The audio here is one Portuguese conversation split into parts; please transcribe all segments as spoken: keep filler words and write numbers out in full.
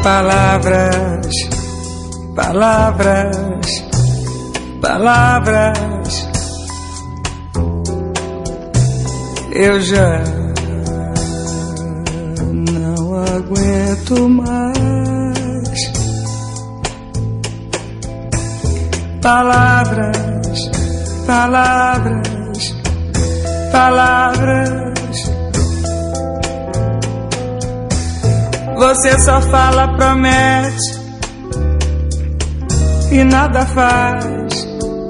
Palavras, palavras, palavras. Eu já não aguento mais. Palavras, palavras, palavras. Você só fala, promete e nada faz.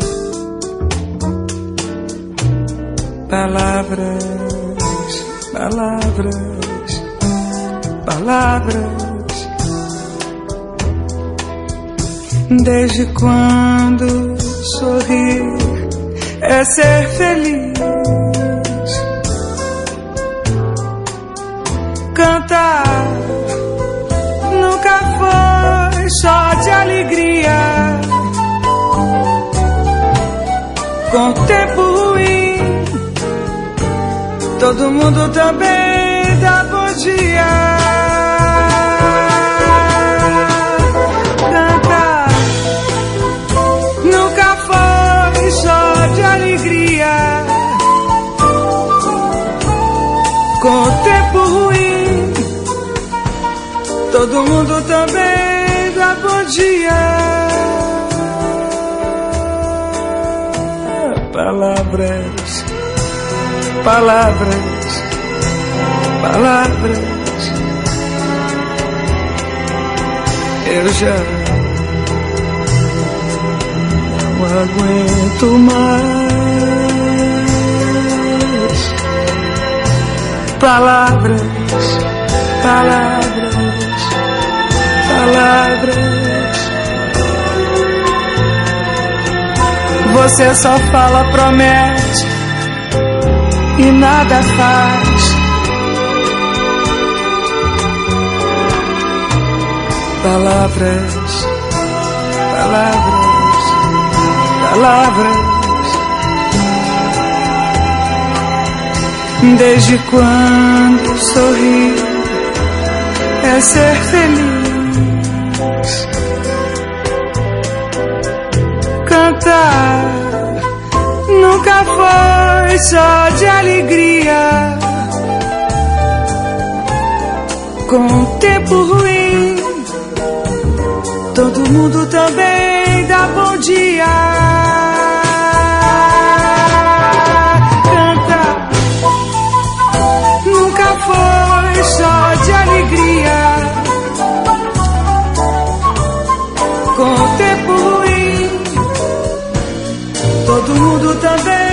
Palavras, palavras, palavras. Desde quando sorrir é ser feliz? Cantar nunca foi só de alegria. Com tempo ruim, todo mundo também dá bom dia. Cantar nunca foi só de alegria. Com tempo ruim, todo mundo também dá bom dia. Palavras, palavras, palavras. Eu já não aguento mais. Palavras, palavras, palavras. Você só fala, promete e nada faz. Palavras, palavras, palavras. Desde quando sorrir é ser feliz? Cantar nunca foi só de alegria. Com tempo ruim, todo mundo também dá bom dia. Cantar nunca foi só de alegria. Com tempo ruim, todo mundo também